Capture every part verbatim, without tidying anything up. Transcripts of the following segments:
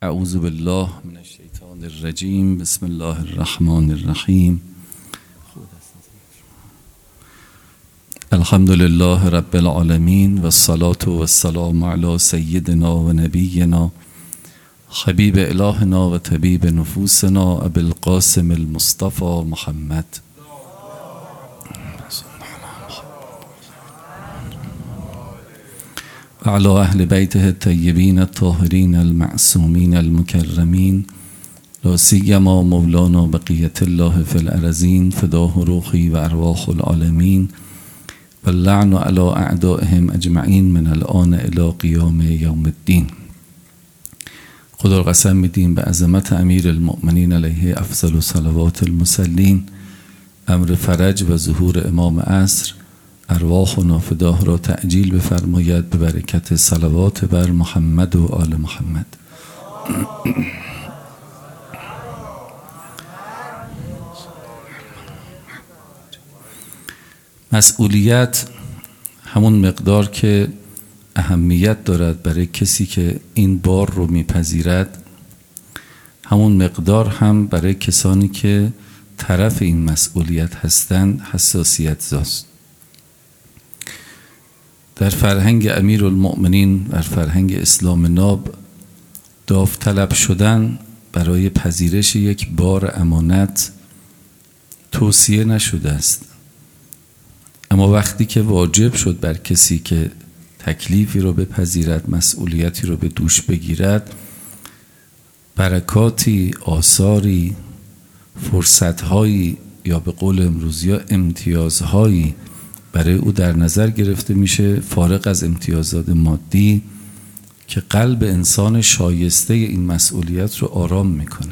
اعوذ بالله من الشیطان الرجیم. بسم الله الرحمن الرحیم. الحمد لله رب العالمین و الصلاة و السلام علی سیدنا و نبینا حبیب الهنا و طبیب نفوسنا ابی القاسم المصطفى محمد و علی اهل بیته الطیبین الطاهرین المعصومین المکرمین لا سیما مولانا بقیة الله فی الارضین فداه روحی و ارواح العالمین و اللعن علی اعدائهم اجمعین من الان الی قیام یوم الدین. خدا را قسم میدیم به عظمت امیر المؤمنین علیه افضل و صلوات المسلین، امر فرج و ظهور امام عصر، ارواح و نافداه را تعجیل بفرماید به برکت صلوات بر محمد و آل محمد. مسئولیت همون مقدار که اهمیت دارد برای کسی که این بار رو میپذیرد، همون مقدار هم برای کسانی که طرف این مسئولیت هستند حساسیت زاست. در فرهنگ امیر المؤمنین، در فرهنگ اسلام ناب، داوطلب شدن برای پذیرش یک بار امانت توصیه نشده است، اما وقتی که واجب شد بر کسی که تکلیفی رو بپذیرد، مسئولیتی رو به دوش بگیرد، برکاتی، آثاری، فرصتهایی یا به قول امروزی ها امتیازهایی برای او در نظر گرفته میشه، فارغ از امتیازات مادی، که قلب انسان شایسته این مسئولیت رو آرام میکنه.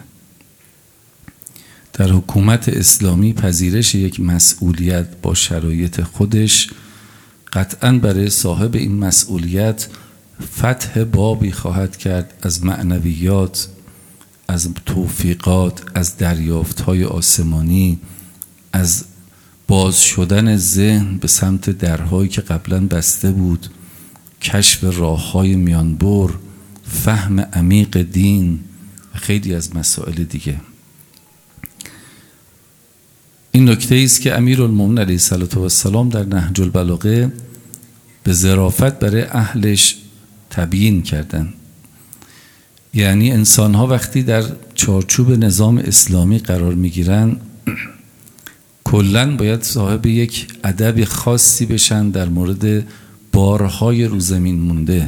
در حکومت اسلامی پذیرش یک مسئولیت با شرایط خودش قطعاً برای صاحب این مسئولیت فتح بابی خواهد کرد از معنویات، از توفیقات، از دریافت‌های آسمانی، از باز شدن ذهن به سمت درهایی که قبلا بسته بود، کشف راه‌های میانبر، فهم عمیق دین و خیلی از مسائل دیگه. این نکته است که امیرالمومنین علیه السلام در نهج البلاغه به ظرافت برای اهلش تبیین کردن. یعنی انسان‌ها وقتی در چارچوب نظام اسلامی قرار می‌گیرن، کلاً باید صاحب یک ادب خاصی بشن در مورد بارهای رو زمین مونده.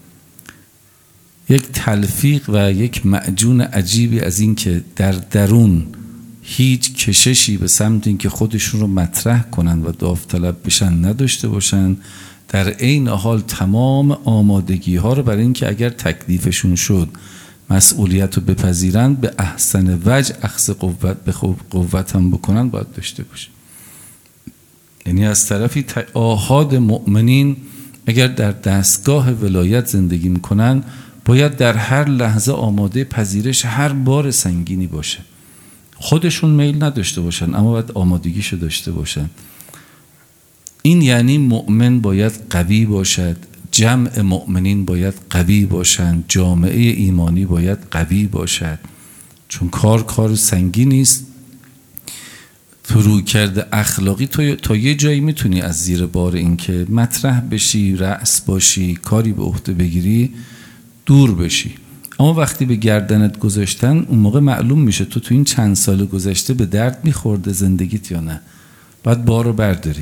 یک تلفیق و یک معجون عجیبی از این که در درون هیچ کششی به سمت این که خودشون رو مطرح کنن و داوطلب بشن نداشته باشن، در عین حال تمام آمادگی ها رو برای این که اگر تکلیفشون شد مسئولیت رو بپذیرن، به احسن وجه اخذ قوت به قوت هم بکنن باید داشته باشه. یعنی از طرفی آحاد مؤمنین اگر در دستگاه ولایت زندگی میکنن، باید در هر لحظه آماده پذیرش هر بار سنگینی باشه. خودشون میل نداشته باشن، اما باید آمادگیشو داشته باشن. این یعنی مؤمن باید قوی باشد، جمع مؤمنین باید قوی باشند، جامعه ایمانی باید قوی باشد، چون کار کار سنگینی است. فرو کرده اخلاقی تو تا یه جایی میتونی از زیر بار این که مطرح بشی، رأس باشی، کاری به عهده بگیری، دور بشی. اما وقتی به گردنت گذاشتن، اون موقع معلوم میشه تو تو این چند سال گذشته به درد میخورده زندگیت یا نه. باید بارو برداری.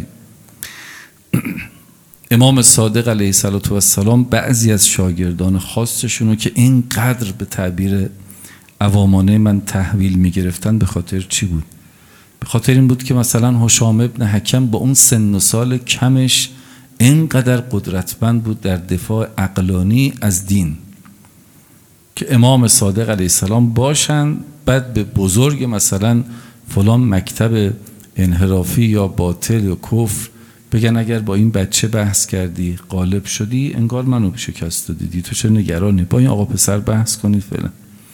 امام صادق علیه السلام بعضی از شاگردان خاصشونو که اینقدر به تعبیر عوامانه من تحویل میگرفتن، به خاطر چی بود؟ به خاطر این بود که مثلا هشام ابن حکم با اون سن و سال کمش اینقدر قدرتمند بود در دفاع عقلانی از دین که امام صادق علیه السلام باشن، بعد به بزرگ مثلا فلان مکتب انحرافی یا باطل یا کفر بگن اگر با این بچه بحث کردی غالب شدی، انگار منو شکست دیدی، تو چه نگرانی، با این آقا پسر بحث کنید فعلا.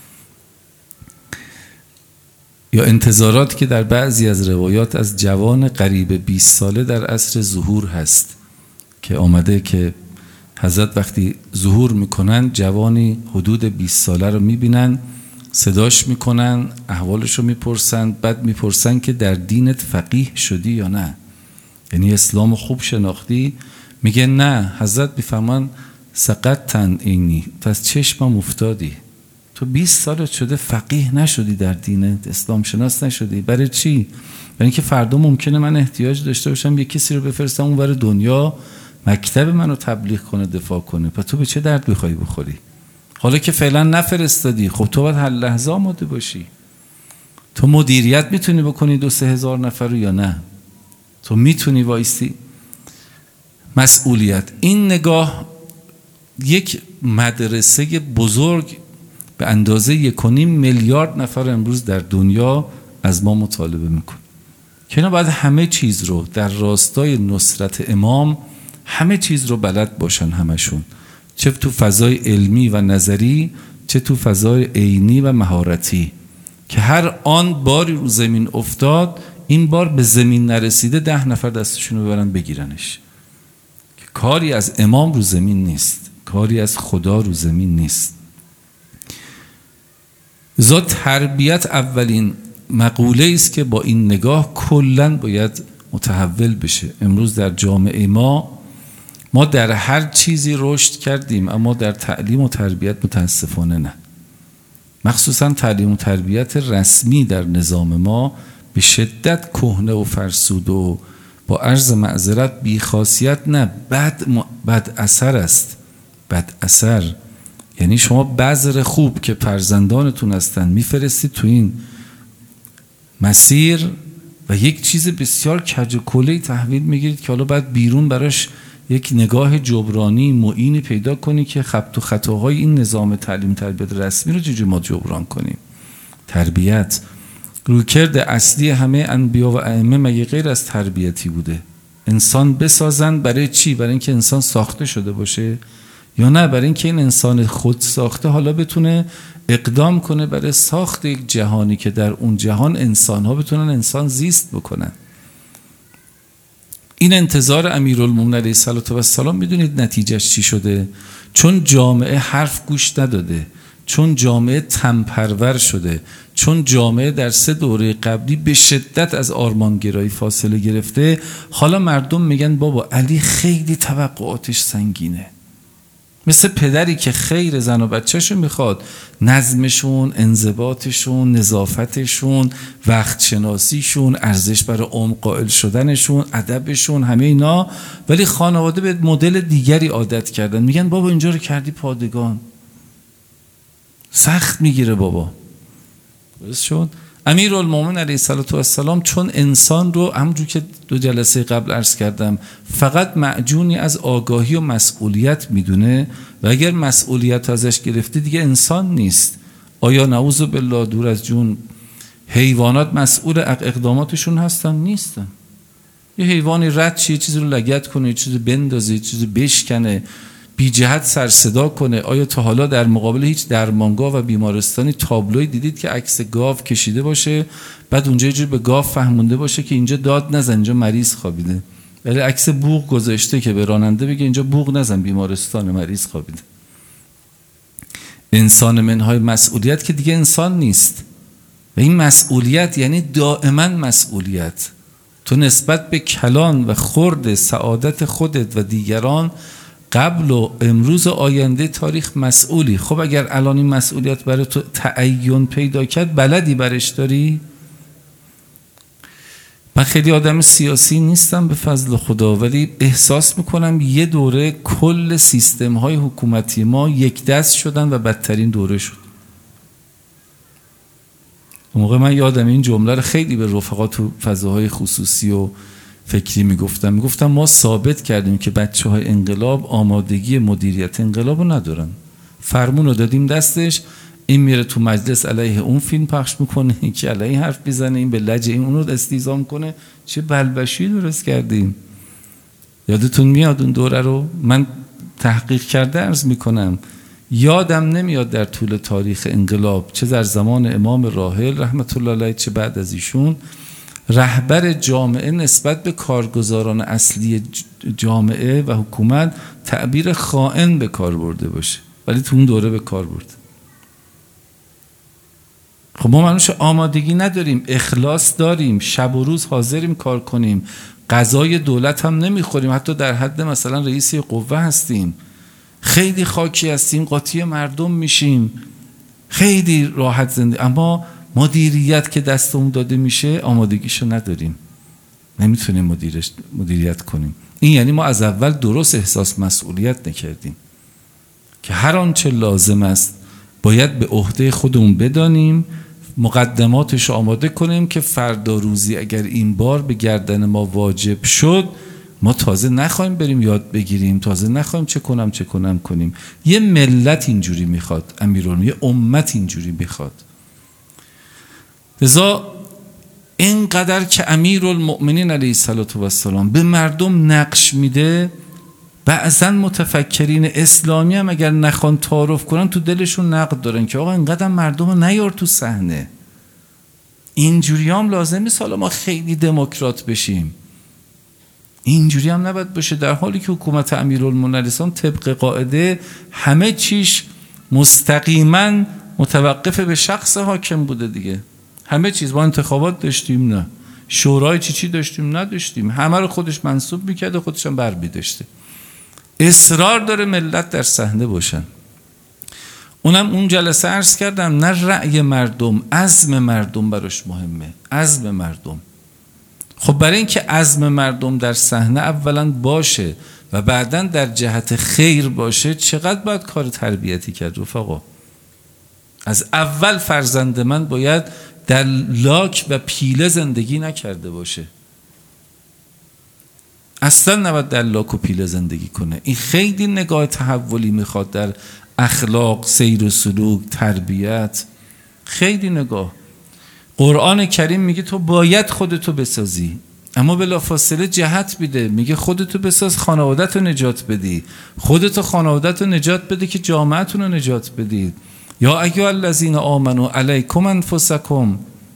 یا انتظارات که در بعضی از روایات از جوان قریب بیست ساله در عصر ظهور هست که آمده که حضرت وقتی ظهور میکنن جوانی حدود بیست ساله رو میبینن، صداش میکنن، احوالش رو میپرسن، بعد میپرسن که در دینت فقیه شدی یا نه، یعنی اسلام خوب شناختی؟ میگه نه. حضرت میفهمن سقطتن اینی، پس چشمم افتادی، تو بیست سالت شده فقیه نشدی، در دینت اسلام شناس نشدی. برای چی؟ برای اینکه فردا ممکنه من احتیاج داشته باشم یک کسی رو بفرستم اونور دنیا مکتب منو تبلیغ کنه، دفاع کنه، پس تو به چه درد میخوای بخوری؟ حالا که فعلا نفرستادی، خب تو باید هر لحظه آماده باشی. تو مدیریت میتونی بکنی دو سه هزار نفر رو یا نه؟ تو میتونی وایستی؟ مسئولیت. این نگاه یک مدرسه بزرگ به اندازه یک و نیم میلیارد نفر امروز در دنیا از ما مطالبه میکن که اینا باید همه چیز رو در راستای نصرت امام همه چیز رو بلد باشن، همشون، چه تو فضای علمی و نظری، چه تو فضای عینی و مهارتی، که هر آن باری رو زمین افتاد این بار به زمین نرسیده ده نفر دستشون رو ببرن بگیرنش. که کاری از امام رو زمین نیست، کاری از خدا رو زمین نیست. ذا تربیت اولین مقوله است که با این نگاه کلن باید متحول بشه. امروز در جامعه ما ما در هر چیزی رشد کردیم، اما در تعلیم و تربیت متاسفانه نه. مخصوصا تعلیم و تربیت رسمی در نظام ما به شدت کهنه و فرسود و با عرض معذرت بیخاصیت نه، بد, م... بد اثر است. بد اثر یعنی شما بذر خوب که فرزندانتون هستن میفرستید تو این مسیر و یک چیز بسیار کج و کله‌ای تحویل میگیرید که حالا بعد بیرون براش یک نگاه جبرانی معینی پیدا کنی که خبط و خطاهای این نظام تعلیم تربیت رسمی رو چجوری ما جبران کنیم. تربیت رویکرد اصلی همه انبیا و ائمه مگه غیر از تربیتی بوده؟ انسان بسازن برای چی؟ برای اینکه انسان ساخته شده باشه، یا نه برای اینکه این انسان خود ساخته حالا بتونه اقدام کنه برای ساخت یک جهانی که در اون جهان انسان‌ها بتونن انسان زیست بکنن. این انتظار امیرالمومنین علیه السلام میدونید نتیجهش چی شده؟ چون جامعه حرف گوش نداده، چون جامعه تنپرور شده، چون جامعه در سه دوره قبلی به شدت از آرمانگرایی فاصله گرفته، حالا مردم میگن بابا علی خیلی توقعاتش سنگینه. مثل پدری که خیر زن و بچه‌شو میخواد، نظمشون، انضباطشون، نظافتشون، وقت شناسیشون، ارزش برای عمر قائل شدنشون، ادبشون، همه اینا، ولی خانواده به مدل دیگری عادت کردن. میگن بابا اینجا رو کردی پادگان، سخت میگیره بابا. درست شد؟ امیرالمومنین علیه السلام چون انسان رو همونجور که دو جلسه قبل عرض کردم فقط معجونی از آگاهی و مسئولیت میدونه و اگر مسئولیت ازش گرفته دیگه انسان نیست. آیا نعوذ بالله دور از جون حیوانات مسئول اقداماتشون هستن؟ نیستن. یه حیوانی رد شه، یه چیزی رو لگد کنه، یه چیزی بندازه، یه چیزی بشکنه، بی جهت سر صدا کنه. آیا تا حالا در مقابل هیچ درمانگاه و بیمارستانی تابلوی دیدید که عکس گاو کشیده باشه بعد اونجا یه جور به گاو فهمونده باشه که اینجا داد نزن، اینجا مریض خوابیده، ولی عکس بوق گذاشته که به راننده بگه اینجا بوق نزن، بیمارستان، مریض خوابیده. انسان منهای مسئولیت که دیگه انسان نیست و این مسئولیت یعنی دائما مسئولیت. تو نسبت به کلان و خرد سعادت خودت و دیگران قبل و امروز و آینده تاریخ مسئولی. خب اگر الان این مسئولیت برای تو تعین پیدا کرد، بلدی برش داری؟ من خیلی آدم سیاسی نیستم به فضل خدا، ولی احساس میکنم یه دوره کل سیستم های حکومتی ما یک دست شدن و بدترین دوره شد. اون موقع من یادم این جمله رو خیلی به رفقا تو فضاهای خصوصی و فکری میگفتم میگفتم ما ثابت کردیم که بچه های انقلاب آمادگی مدیریت انقلاب رو ندارن. فرمون رو دادیم دستش، این میره تو مجلس علیه اون فیلم پخش میکنه، این که علیه حرف میزنه، این به لجه این اون رو استیضاح میکنه. چه بلبشی درست کردیم. یادتون میاد اون دوره رو؟ من تحقیق کرده عرض میکنم یادم نمیاد در طول تاریخ انقلاب، چه در زمان امام راحل رحمت الله علیه چه بعد از ایشون، رهبر جامعه نسبت به کارگزاران اصلی جامعه و حکومت تعبیر خائن به کار برده باشه، ولی تو اون دوره به کار برده. خب ما منوش آمادگی نداریم، اخلاص داریم، شب و روز حاضریم کار کنیم، غذای دولت هم نمیخوریم، حتی در حد مثلا رئیس قوه هستیم، خیلی خاکی هستیم، قاطی مردم میشیم، خیلی راحت زندگی، اما مدیریت که دستمون داده میشه آمادگیشو نداریم، نمیتونیم مدیرش مدیریت کنیم. این یعنی ما از اول درست احساس مسئولیت نکردیم که هر آنچه لازم است باید به عهده خودمون بدانیم، مقدماتش رو آماده کنیم که فردا روزی اگر این بار به گردن ما واجب شد ما تازه نخواهیم بریم یاد بگیریم، تازه نخواهیم چه کنم چه کنم کنیم. یه ملت اینجوری میخواد امیرالمومنین، یه امت اینجوری میخواد. لذا اینقدر که امیرالمؤمنین علیه السلام به مردم نقش میده، بعضا متفکرین اسلامی هم اگر نخوان تعارف کنن تو دلشون نقد دارن که آقا اینقدر مردم رو نیار تو صحنه، اینجوری هم لازم نیست حالا ما خیلی دموکرات بشیم، اینجوری هم نباید باشه، در حالی که حکومت امیرالمؤمنین علیه السلام طبق قاعده همه چیش مستقیما متوقف به شخص حاکم بوده دیگه. همه چیز، با انتخابات داشتیم نه، شورای چی چی داشتیم نداشتیم، همه رو خودش منصوب میکرده، خودش هم بر می‌داشته. اصرار داره ملت در صحنه باشن. اونم اون جلسه عرض کردم نه رأی مردم، عزم مردم براش مهمه، عزم مردم. خب برای اینکه عزم مردم در صحنه اولا باشه و بعداً در جهت خیر باشه، چقدر باید کار تربیتی کرد رفقا؟ از اول فرزند من باید در لاک و پیله زندگی نکرده باشه، اصلا نباید در لاک و پیله زندگی کنه. این خیلی نگاه تحولی میخواد در اخلاق، سیر و سلوک، تربیت، خیلی نگاه. قرآن کریم میگه تو باید خودتو بسازی، اما بلافاصله جهت میده، میگه خودتو بساز خانوادت رو نجات بدی، خودتو خانوادت رو نجات بده که جامعتون رو نجات بدید. یا ایها الذین آمنوا علیکم انفسکم،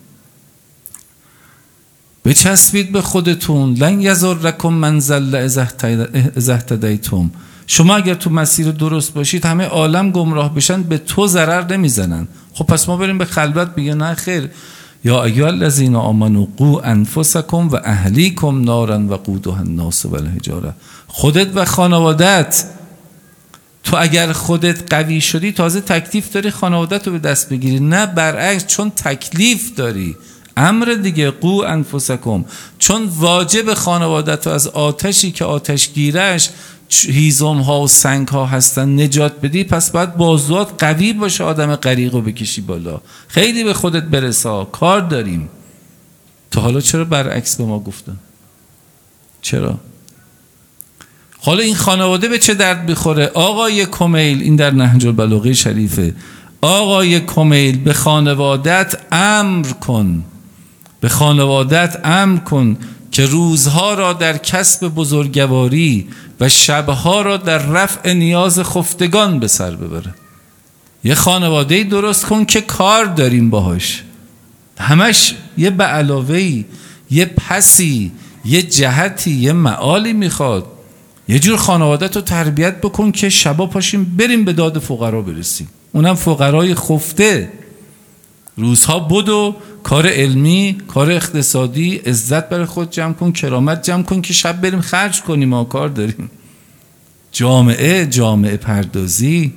بچسبید به خودتون، لن یضرکم من ضل اذا اهتدیتم، شما اگر تو مسیر درست باشید همه عالم گمراه بشن به تو ضرر نمیزنن. خب پس ما بریم به خلوت بگیم نه خیر، یا ایها الذین آمنوا قوا انفسکم و اهلیکم نارا وقودها الناس والحجاره. خودت و خانوادت، تو اگر خودت قوی شدی تازه تکلیف داری خانوادت رو به دست بگیری، نه برعکس، چون تکلیف داری امر دیگه، قو انفسکم، چون واجب خانوادت رو از آتشی که آتشگیرش هیزم ها و سنگ ها هستن نجات بدی، پس باید بازوات قوی باشه، آدم غریق رو بکشی بالا، خیلی به خودت برسا، کار داریم. تا حالا چرا برعکس به ما گفتن؟ چرا؟ حالا این خانواده به چه درد بخوره؟ آقای کمیل، این در نهج البلاغه شریفه، آقای کمیل به خانوادت امر کن، به خانوادت امر کن که روزها را در کسب بزرگواری و شبها را در رفع نیاز خفتگان به سر ببره. یه خانواده درست کن که کار داریم باهاش، همش یه به علاوه‌ای، یه پسی، یه جهتی، یه معالی میخواد. یه جور خانوادت رو تربیت بکن که شبا پاشیم بریم به داد فقرا برسیم، اونم فقرای خفته. روزها بدو کار علمی، کار اقتصادی، عزت برای خود جمع کن، کرامت جمع کن که شب بریم خرج کنیم، ما کار داریم. جامعه، جامعه پردازی،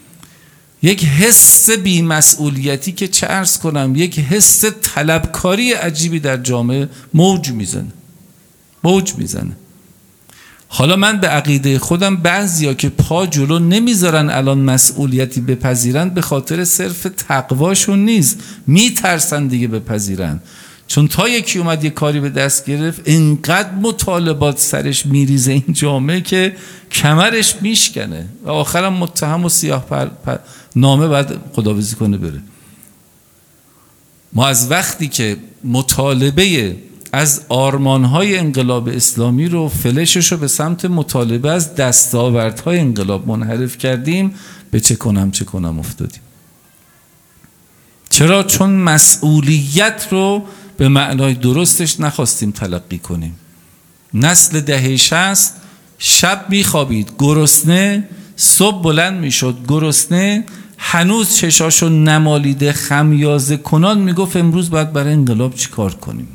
یک حس بی‌مسئولیتی که چه عرض کنم، یک حس طلبکاری عجیبی در جامعه موج میزنه، موج میزنه. حالا من به عقیده خودم بعضیا که پا جلو نمیذارن الان مسئولیتی بپذیرن به خاطر صرف تقواشون نیست، میترسن دیگه بپذیرن، چون تا یکی اومد یه کاری به دست گرفت اینقدر مطالبات سرش میریزه این جامعه که کمرش میشکنه و آخرم متهم و سیاه پر پر نامه بعد خداحافظی کنه بره. ما از وقتی که مطالبه از آرمانهای انقلاب اسلامی رو، فلشش رو به سمت مطالبه از دستاوردهای انقلاب منحرف کردیم، به چه کنم چه کنم افتادیم. چرا؟ چون مسئولیت رو به معنای درستش نخواستیم تلقی کنیم. نسل دهه شصت شب میخوابید گرسنه، صبح بلند میشد گرسنه، هنوز چشاشو نمالیده خمیازه کنان میگفت امروز باید برای انقلاب چی کار کنیم.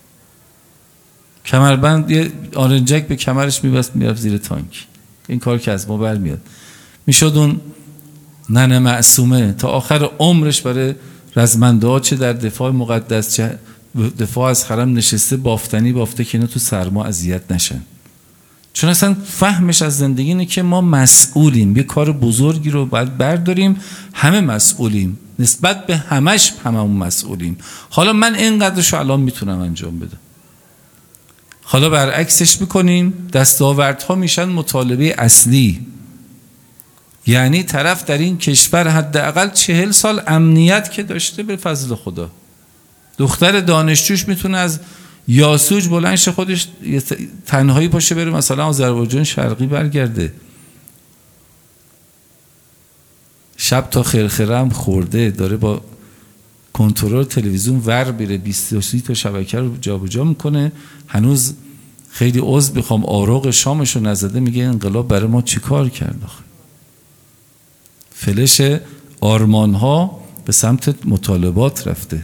کمربند یه آرنجک به کمرش میبست میرفت زیر تانک. این کار که از ما برمیاد. میشد اون ننه معصومه تا آخر عمرش برای رزمنده ها چه در دفاع مقدس چه دفاع از حرم نشسته بافتنی بافته که اینا تو سرما اذیت نشن. چون اصلا فهمش از زندگی اینه که ما مسئولیم، یه کار بزرگی رو باید برداریم، همه مسئولیم، نسبت به همش هممون مسئولیم. حالا من اینقدرشو الان میتونم انجام بدم، حالا برعکسش میکنیم، دستاوردها میشن مطالبه اصلی. یعنی طرف در این کشور حداقل چهل سال امنیت که داشته به فضل خدا. دختر دانشجوش میتونه از یاسوج بلندش خودش تنهایی باشه بره مثلا آذربایجان شرقی برگرده. شب تا خرخره هم خورده داره با کنترل تلویزیون ور بیره بیست و سی تا شبکه رو جابجا میکنه. هنوز خیلی عضو بخوام آراغ شامش رو نزده میگه انقلاب برای ما چی کار کرد. فلش آرمان ها به سمت مطالبات رفته.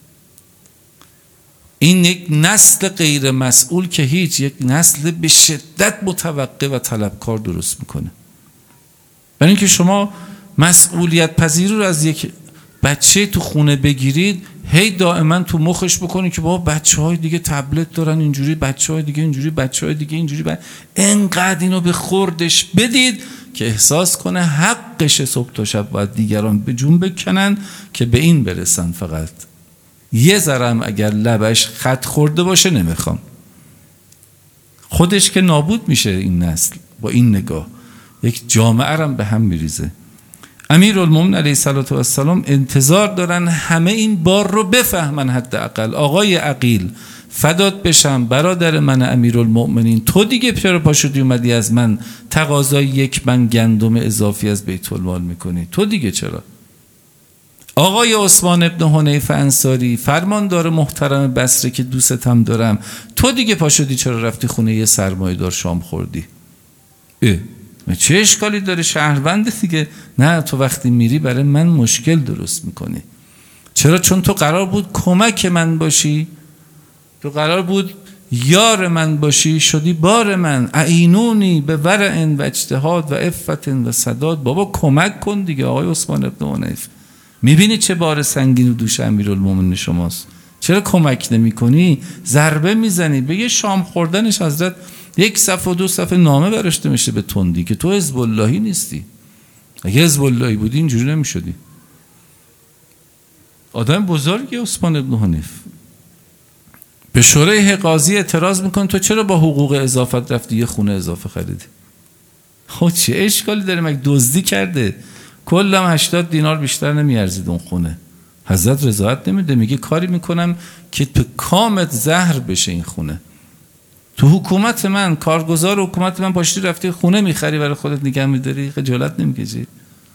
این یک نسل غیر مسئول که هیچ، یک نسل به شدت متوقع و طلبکار درست میکنه. برای اینکه شما مسئولیت پذیری رو از یک بچه تو خونه بگیرید، هی دائما تو مخش بکنید که بابا بچه های دیگه تبلت دارن اینجوری، بچه های دیگه اینجوری، بچه های دیگه اینجوری، ب... انقدر اینو به خوردش بدید که احساس کنه حقش صبح تا شب باید دیگران به جون بکنن که به این برسن. فقط یه ذرم اگر لبش خط خورده باشه نمیخوام. خودش که نابود میشه این نسل با این نگاه، یک جامعه رم به هم میریزه. امیرالمومنین علیه السلام انتظار دارن همه این بار رو بفهمن. حداقل آقای عقیل فدات بشم برادر من امیرالمومنین، تو دیگه چرا پاشدی اومدی از من تقاضای یک من گندم اضافی از بیت المال میکنی؟ تو دیگه چرا؟ آقای عثمان ابن حنیف انصاری فرماندار محترم بصره که دوستم دارم، تو دیگه پاشدی چرا رفتی خونه یه سرمایه‌دار شام خوردی؟ اه چه اشکالی داره؟ شهروند دیگه. نه، تو وقتی میری برای من مشکل درست میکنی. چرا؟ چون تو قرار بود کمک من باشی، تو قرار بود یار من باشی، شدی بار من. اعینونی به ورع و اجتهاد و عفت و سداد. بابا کمک کن دیگه آقای عثمان ابن حنیف. میبینی چه بار سنگین رو دوش امیرالمومنین شماست؟ چرا کمک نمی کنی؟ ضربه میزنی. به یه شام خوردنش حضرت یک صفحه و دو صفحه نامه برشته میشه به تندی که تو حزب اللهی نیستی. اگه حزب اللهی بودی اینجوری نمیشدی. آدم بزرگی عثمان ابن حنیف. به شورای قاضی اعتراض میکنه تو چرا با حقوق اضافت رفتی یه خونه اضافه خریدی؟ خب چه اشکالی داره؟ مگه دزدی کرده؟ کلم هشتاد دینار بیشتر نمیارزید اون خونه. حضرت رضایت نمیده، میگه کاری میکنم که تو کامت زهر بشه این خونه. تو حکومت من، کارگزار حکومت من، پاشتی رفتی خونه میخری برای خودت نگه میداری، خجالت نمیکشی؟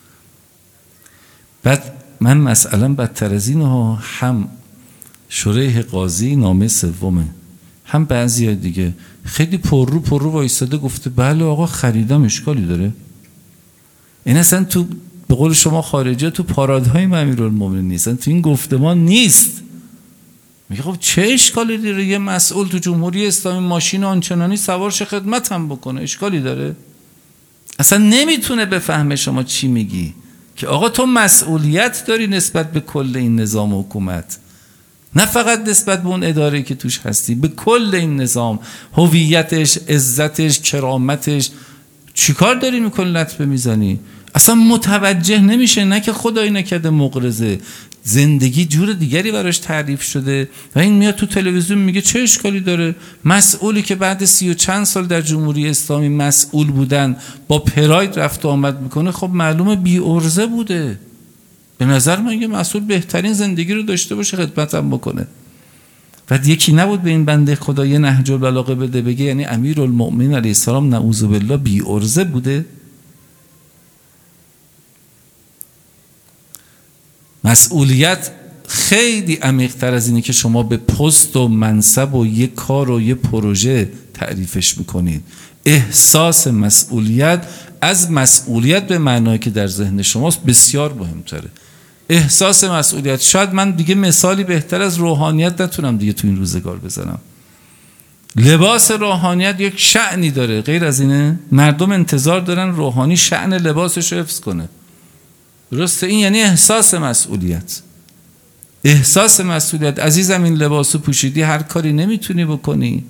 بعد من مسئله بدتر از این ها، هم شورای قاضی نامه سومه، هم بعضی دیگه خیلی پر رو پر رو وایساده گفته بله آقا خریدم، اشکالی داره؟ این اصلا تو به قول شما خارجه تو پارادهای امیرالمومنین نیستن، تو این گفتمان نیست. میگه خب چه اشکالی داره یه مسئول تو جمهوری اسلامی ماشین آنچنانی سوار شه خدمت هم بکنه؟ اشکالی داره؟ اصلا نمیتونه بفهمه شما چی میگی، که آقا تو مسئولیت داری نسبت به کل این نظام و حکومت، نه فقط نسبت به اون اداره که توش هستی، به کل این نظام، هویتش، عزتش، کرامتش. چیکار داری میکنی لطفه میزنی؟ اصلا متوجه نمیشه. نه که خدایی نکرده مغرضه، زندگی جور دیگری براش تعریف شده و این میاد تو تلویزیون میگه چه اشکالی داره؟ مسئولی که بعد سی و چند سال در جمهوری اسلامی مسئول بودن با پراید رفت و آمد میکنه، خب معلومه بی ارزه بوده. به نظر من یه مسئول بهترین زندگی رو داشته باشه، خدمتم بکنه. بعد یکی نبود به این بنده خدا یه نهج البلاغه بده بگه یعنی امیرالمومنین علیه السلام نعوذ بالله بی ارزه بوده؟ مسئولیت خیلی عمیق‌تر از اینه که شما به پست و منصب و یه کار و یه پروژه تعریفش میکنید. احساس مسئولیت از مسئولیت به معنایی که در ذهن شماست بسیار مهمتره. احساس مسئولیت، شاید من دیگه مثالی بهتر از روحانیت نتونم دیگه تو این روزگار بزنم. لباس روحانیت یک شأنی داره، غیر از اینه؟ مردم انتظار دارن روحانی شأن لباسش رو حفظ کنه. درسته؟ این یعنی احساس مسئولیت. احساس مسئولیت. عزیزم این لباسو پوشیدی، هر کاری نمیتونی بکنی.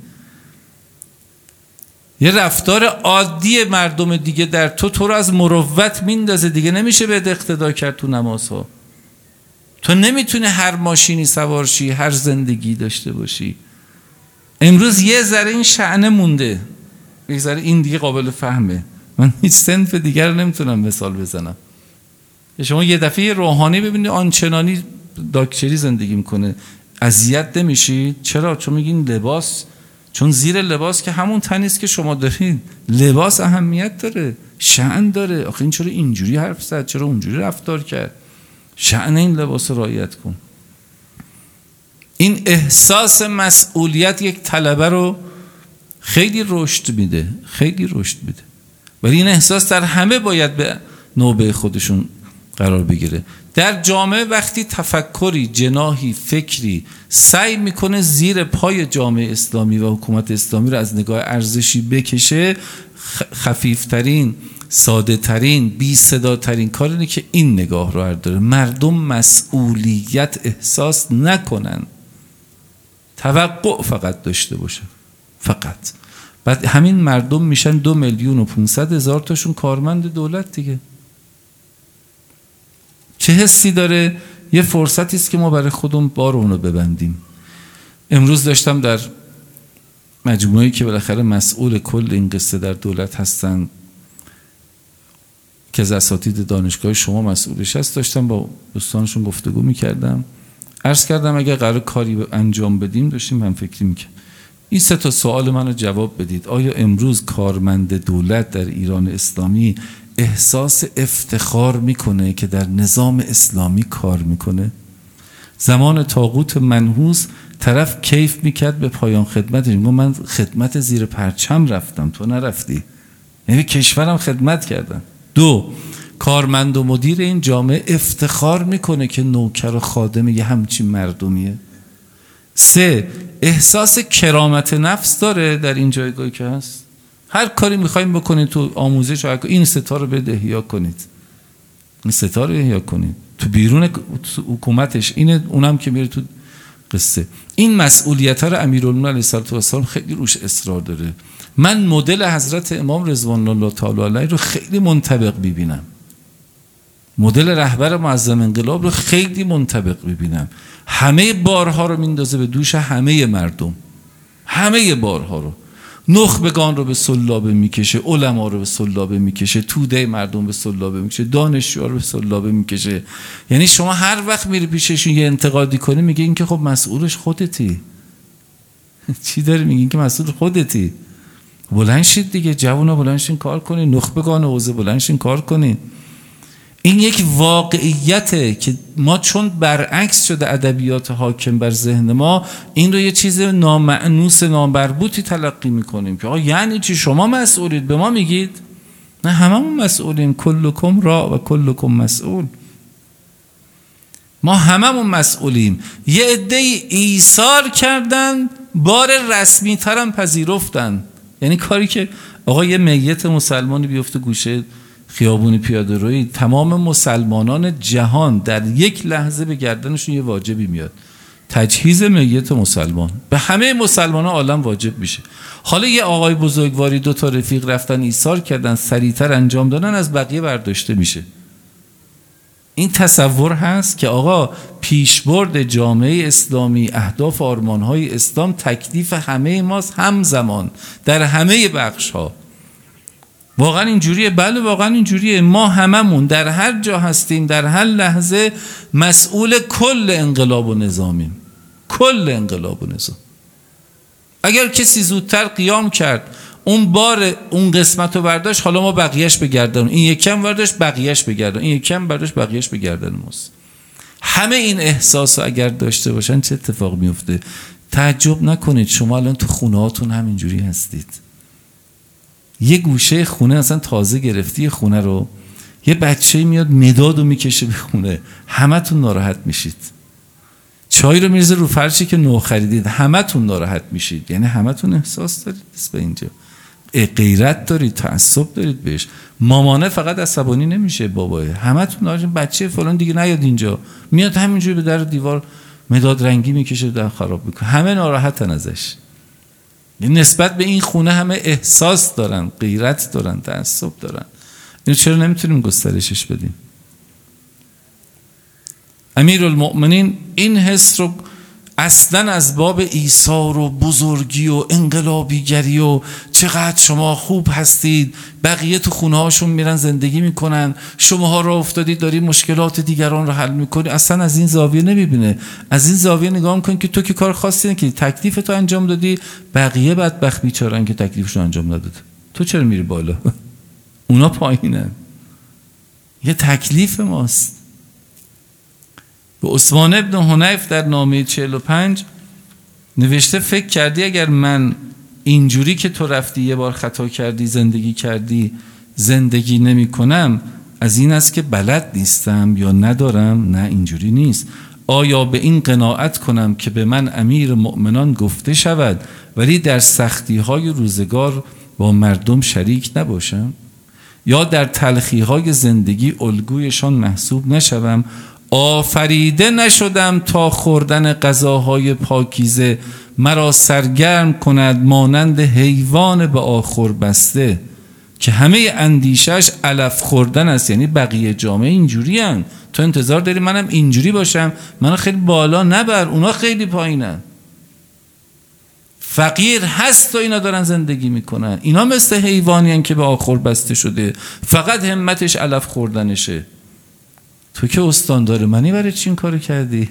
یه رفتار عادی مردم دیگه در تو تو رو از مروت میندازه، دیگه نمیشه بهت اقتدا کرد تو نمازها. تو نمیتونی هر ماشینی سوار شی، هر زندگی داشته باشی. امروز یه ذره این شأنه مونده، یه ذره این دیگه قابل فهمه. من هیچ صنف دیگر نمیتونم مثال بزنم. شما یه دفعه روحانی ببینید آنچنانی داکچری زندگی میکنه، اذیت نمیشی؟ چرا؟ چون میگین لباس، چون زیر لباس که همون تنیست که شما دارین. لباس اهمیت داره، شأن داره. آخه این چرا اینجوری حرف زد، چرا اونجوری رفتار کرد؟ شأن این لباس رو رعایت کن. این احساس مسئولیت یک طلبه رو خیلی رشد میده، خیلی رشد میده. ولی این احساس در همه باید به نوبه خودشون قرار بگیره. در جامعه وقتی تفکری، جناحی، فکری سعی میکنه زیر پای جامعه اسلامی و حکومت اسلامی رو از نگاه ارزشی بکشه، خفیفترین، ساده ترین، بی صدا ترین کار اینه که این نگاه رو داره. مردم مسئولیت احساس نکنن، توقع فقط داشته باشه، فقط. بعد همین مردم میشن دو میلیون و پونصد هزار تاشون کارمند دولت دیگه. چه حسی داره؟ یه فرصتی است که ما برای خودمون بارمون رو ببندیم. امروز داشتم در مجموعه‌ای که بالاخره مسئول کل این قصه در دولت هستن، که از اساتید دانشگاه شما مسئولش هست، داشتم با دوستانشون گفتگو میکردم. عرض کردم اگر قرار کاری انجام بدیم، داشتیم هم فکری میکردیم، این سه تا سوال منو جواب بدید. آیا امروز کارمند دولت در ایران اسلامی احساس افتخار میکنه که در نظام اسلامی کار میکنه؟ زمان طاغوت منحوس طرف کیف میکرد به پایان خدمتش، میگم من خدمت زیر پرچم رفتم، تو نرفتی. یعنی کشورم خدمت کردن. دو، کارمند و مدیر این جامعه افتخار میکنه که نوکر و خادم یه همچین مردمیه. سه، احساس کرامت نفس داره در این جایگاهی که هست. هر کاری میخوایم بکنید تو آموزش، این ستا رو بده احیا کنید، این ستا رو احیا کنید تو بیرون حکومتش. اینه، اونم که میره تو قصه. این مسئولیت ها رو امیرالمومنین علیه السلام خیلی روش اصرار داره. من مدل حضرت امام رضوان الله تعالی علیه رو خیلی منطبق میبینم، مدل رهبر معظم انقلاب رو خیلی منطبق میبینم. همه بارها رو میندازه به دوش همه مردم، همه بارها رو. نخبگان رو به سلابه میکشه، علما رو به سلابه میکشه، توده مردم به سلابه میکشه، دانشجوها رو به سلابه میکشه. یعنی شما هر وقت میری پیششون یه انتقادی کنی، میگه این که خب مسئولش خودتی. چی داری میگی؟ این که مسئول خودتی. بلند شید دیگه، جوونا بلند شین کار کنین، نخبگان حوزه بلند شین کار کنین. این یک واقعیته که ما چون برعکس شده ادبیات حاکم بر ذهن ما، این رو یه چیز نامعنوس، نامربوطی تلقی میکنیم که آقا یعنی چی شما مسئولید؟ به ما میگید؟ نه، هممون مسئولیم. کلکم را و کلکم مسئول. ما هممون مسئولیم. یه عده ایثار کردن، بار رسمی ترم پذیرفتن. یعنی کاری که آقا یه میت مسلمانی بیفته گوشه خیابونی پیاده روی، تمام مسلمانان جهان در یک لحظه به گردنشون یه واجبی میاد، تجهیز میت مسلمان. به همه مسلمانان عالم واجب میشه. حالا یه آقای بزرگواری دو تا رفیق رفتن ایثار کردن، سریعتر انجام دادن، از بقیه برداشته میشه. این تصور هست که آقا پیشبرد جامعه اسلامی، اهداف آرمانهای اسلام تکلیف همه ماست همزمان در همه بخش ها. واقعا اینجوریه؟ بله واقعا اینجوریه. ما هممون در هر جا هستیم، در هر لحظه مسئول کل انقلاب و نظامیم، کل انقلاب و نظام. اگر کسی زودتر قیام کرد، اون بار اون قسمت رو برداشت، حالا ما بقیهش بگردن، این یکم برداشت بقیهش بگردن، این یکم برداشت بقیهش بگردن ماست. همه این احساس رو اگر داشته باشن چه اتفاق میفته؟ تعجب نکنید شما الان تو خونه هاتون همینجوری هستید. یه گوشه خونه اصلا تازه گرفتی خونه رو، یه بچه میاد مدادو میکشه به خونه، همه تون ناراحت میشید. چای رو میرزه رو فرشی که نو خریدید، همه تون ناراحت میشید. یعنی همه تون احساس دارید به اینجا، غیرت دارید، تعصب دارید بهش. مامانه فقط عصبانی نمیشه، باباه همه تون ناراحت، بچه فلان دیگه نیاد اینجا، میاد همینجوری به در دیوار مداد رنگی میکشه، در خراب میکنه، همه ناراحتن ازش. نسبت به این خونه همه احساس دارن، غیرت دارن، تعصب دارن. اینو چرا نمیتونیم گسترشش بدیم؟ امیرالمؤمنین این حس رو اصلا از باب ایثار و بزرگی و انقلابیگری و چقدر شما خوب هستید، بقیه تو خونه هاشون میرن زندگی میکنن، شماها را افتادید داری مشکلات دیگران رو حل میکنی، اصلا از این زاویه نمیبینه. از این زاویه نگاه میکنی که تو که کار خاصی نکردی، تکلیف تو انجام دادی، بقیه بدبخت بیچارن که تکلیفشون انجام نداد، تو چرا میری بالا؟ اونا پایینن. یه تکلیف ماست. به عثمان ابن حنیف در نامه چهل و پنج نوشته فکر کردی اگر من اینجوری که تو رفتی یه بار خطا کردی زندگی کردی زندگی نمی کنم، از این است که بلد نیستم یا ندارم؟ نه، اینجوری نیست. آیا به این قناعت کنم که به من امیر مؤمنان گفته شود ولی در سختی های روزگار با مردم شریک نباشم؟ یا در تلخی های زندگی الگویشان محسوب نشوم؟ آفریده نشدم تا خوردن غذاهای پاکیزه مرا سرگرم کند مانند حیوان به آخر بسته که همه اندیشش علف خوردن است. یعنی بقیه جامعه اینجوری هن. تو انتظار داری منم اینجوری باشم؟ منو خیلی بالا نبر، اونا خیلی پایینن. فقیر هست و اینا دارن زندگی میکنن، اینا مثل حیوانی هن که به آخر بسته شده، فقط همتش علف خوردنشه. تو که استاندار منی، برای چی این کارو کردی؟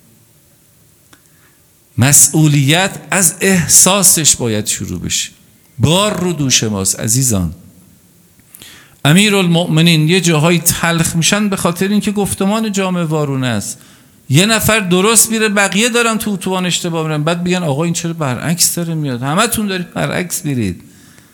مسئولیت از احساسش باید شروع بشه. بار رو دوش ماست عزیزان. امیرالمؤمنین یه جاهای تلخ میشن به خاطر اینکه گفتمان جامعه وارونه است. یه نفر درست میره، بقیه دارن تو اتوبان اشتباه میرن، بعد بگن آقا این چرا برعکس داره میاد؟ همتون دارید برعکس میرید.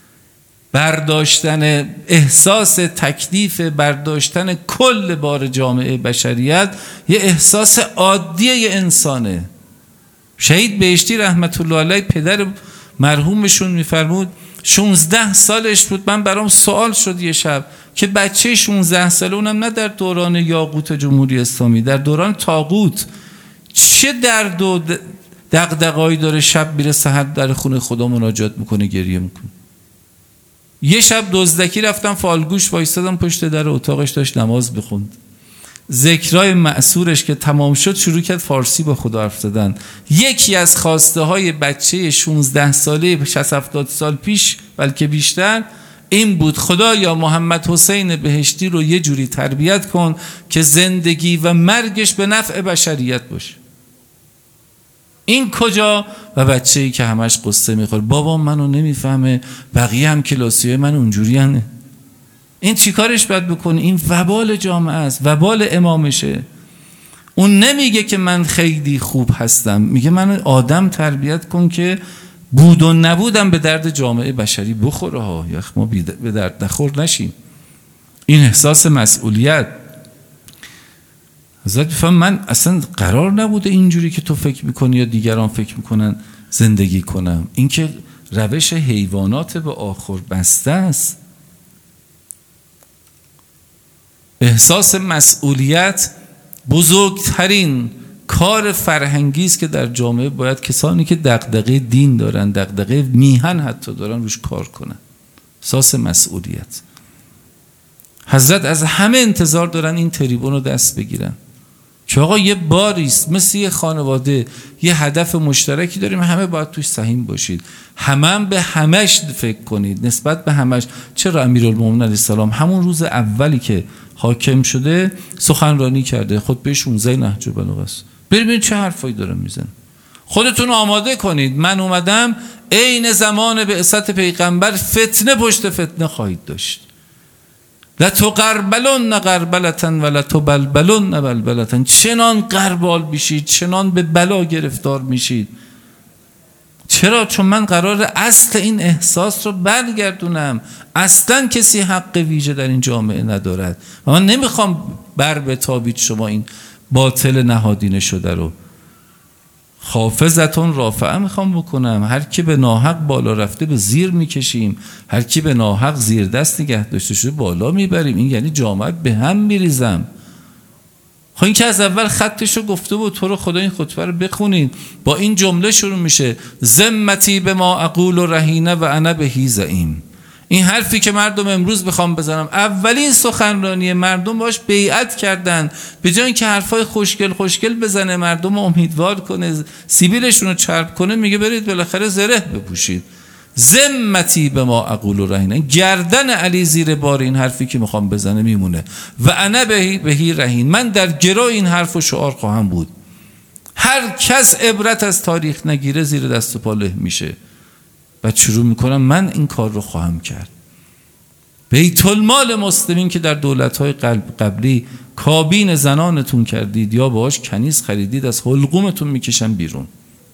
برداشتن احساس تکلیف، برداشتن کل بار جامعه بشریت یه احساس عادیه یه انسانه. شهید بهشتی رحمت الله علیه پدر مرحومشون میفرمود شانزده سالش بود، من برام سوال شد یه شب که بچه شانزده ساله، اونم نه در دوران یاقوت جمهوری اسلامی، در دوران طاغوت، چه درد و دغدغه‌ای داره، شب میره سحر در خونه خدا مناجات میکنه، گریه میکنه. یه شب دزدکی رفتم فالگوش وایسادم پشت در اتاقش، داشت نماز بخوند. ذکرای مأثورش که تمام شد شروع کرد فارسی با خدا حرف زدن. یکی از خواسته های بچه شانزده ساله شصت هفتاد سال پیش بلکه بیشتر این بود خدا یا محمد حسین بهشتی رو یه جوری تربیت کن که زندگی و مرگش به نفع بشریت باشه. این کجا؟ و بچه‌ای که همش قصه میخوره بابا منو نمیفهمه، بقیه هم کلاسیه من اونجوری هنه. این چی کارش باید بکنه؟ این وبال جامعه است، وبال امامشه. اون نمیگه که من خیلی خوب هستم، میگه من آدم تربیت کن که بود و نبودم به درد جامعه بشری بخوره ها، یا ما به درد نخور نشیم. این احساس مسئولیت. حضرت بفهم من اصلا قرار نبوده اینجوری که تو فکر میکنی یا دیگران فکر میکنن زندگی کنم. این که روش حیوانات به آخر بسته است. احساس مسئولیت بزرگترین کار فرهنگی است که در جامعه باید کسانی که دغدغه دین دارن، دغدغه میهن حتی دارن، روش کار کنن. احساس مسئولیت. حضرت از همه انتظار دارن این تریبون رو دست بگیرن که آقا یه باریست، مثل یه خانواده، یه هدف مشترکی داریم، همه باید توش سهیم باشید، همه هم به همش فکر کنید، نسبت به همش. چرا امیرالمومنین علیه السلام همون روز اولی که حاکم شده سخنرانی کرده، خطبه شانزده نهج البلاغه است. ببینید چه حرفایی داره میزنه. خودتون آماده کنید، من اومدم عین زمان بعثت پیغمبر فتنه پشت فتنه خواهید داشت. لتقربلن قربلتن و لتبلبلن بلبلتن. چنان قربال بشید، چنان به بلا گرفتار میشید، چرا؟ چون من قرار اصل این احساس رو برگردونم. اصلا کسی حق ویژه در این جامعه ندارد و من نمیخوام بر بتابید شما این باطل نهادینه شده رو. خافضتون رافعه میخوام بکنم. هر کی به ناحق بالا رفته به زیر میکشیم، هر کی به ناحق زیر دست نگه داشته شده بالا میبریم. این یعنی جامعه به هم میریزم. خب این که از اول خطش رو گفته بود، تو رو خدا این خطبه رو بخونید. با این جمله شروع میشه: ذمتی به ما اقول و رهینه و انا بهی زعیم. این حرفی که مردم امروز بخوام بزنم، اولین سخنرانی مردم باش بیعت کردن. به جای اینکه حرفای خوشگل خوشگل بزنه، مردم رو امیدوار کنه، سیبیلشون رو چرب کنه، میگه برید بالاخره زره بپوشید. ذمتی به ما اقول و رهینه، گردن علی زیر بار این حرفی که میخوام بزنه میمونه. و انا بهی بهی رهین، من در گرو این حرف و شعار خواهم بود. هر کس عبرت از تاریخ نگیره زیر دست و پا له میشه. بعد شروع میکنم من این کار رو خواهم کرد. بیت المال مسلمین که در دولت‌های قبلی کابین زنانتون کردید یا باهاش کنیز خریدید، از حلقومتون میکشن بیرون.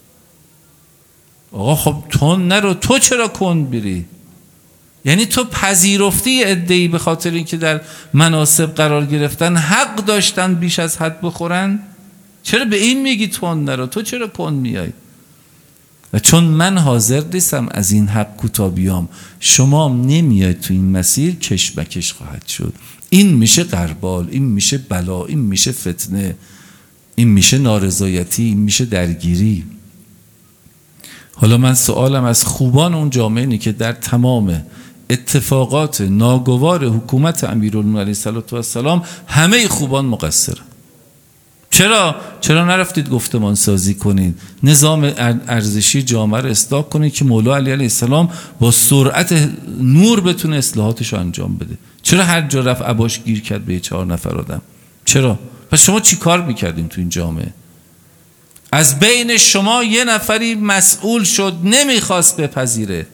آقا خب تو نرو، تو چرا کند بری؟ یعنی تو پذیرفتی عده‌ای به خاطر اینکه در مناصب قرار گرفتن حق داشتن بیش از حد بخورن؟ چرا به این میگی تو نرو؟ تو چرا کند میای؟ و چون من حاضر نیستم از این حق کوتاه بیام، شما نمیاید تو این مسیر، کشمکش خواهد شد. این میشه غربال، این میشه بلا، این میشه فتنه، این میشه نارضایتی، این میشه درگیری. حالا من سوالم از خوبان اون جامعه اینه که در تمام اتفاقات ناگوار حکومت امیرالمومنین علیه السلام همه خوبان مقصرن. چرا؟ چرا نرفتید گفتمان سازی کنید، نظام ارزشی جامعه رو اصلاح کنید که مولا علی علیه السلام با سرعت نور بتونه اصلاحاتش رو انجام بده؟ چرا هر جا رفت عباش گیر کرد به چهار نفر آدم؟ چرا؟ پس شما چی کار میکردین تو این جامعه؟ از بین شما یه نفری مسئول شد نمیخواست بپذیره،